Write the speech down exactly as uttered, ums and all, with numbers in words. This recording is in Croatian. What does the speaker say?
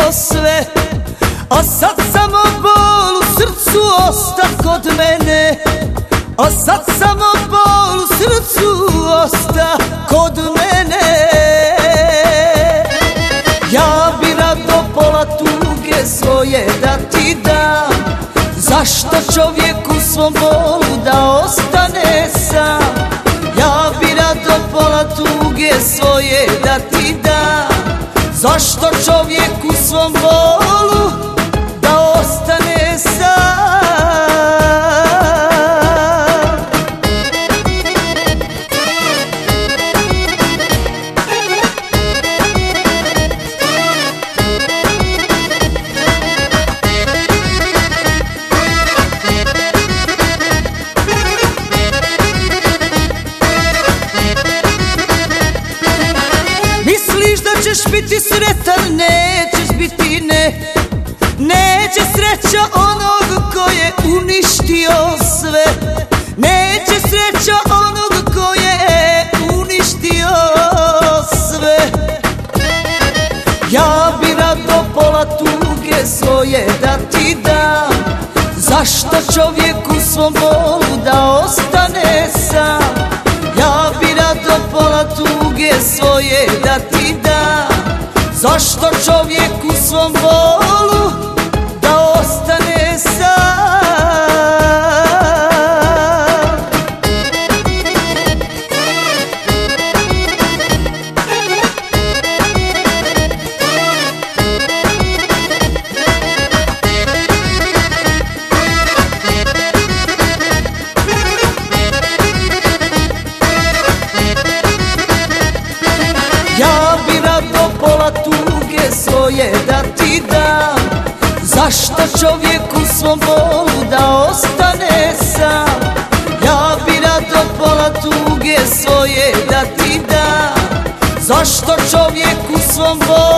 sve, a sad samo bol u srcu osta kod mene. A sad samo bol u srcu osta kod mene. Ja bi rado pola tuge svoje da ti dam. Zašto čovjek u svom bolu da ostane sam? Ja bi rado pola tuge svoje da ti dam. Zašto čovjek u svom bolu da ostane sam? Misliš da ćeš biti sretan, nećeš biti ne. Neće sreća onog ko je uništio sve. Neće sreća onog ko je uništio sve. Ja bi rado pola tuge svoje da ti dam. Zašto čovjek u svom bolu da ostane sam? Ja bi rado pola tuge svoje da ti dam. Zašto čovjek u svom bolu da ostane sam? Ja bi rado pola tuge svoje da ti dam. Zašto čovjek u svom bolu da ostane sam? Ja bi rado pola tuge svoje da ti dam. Zašto čovjek u svom bolu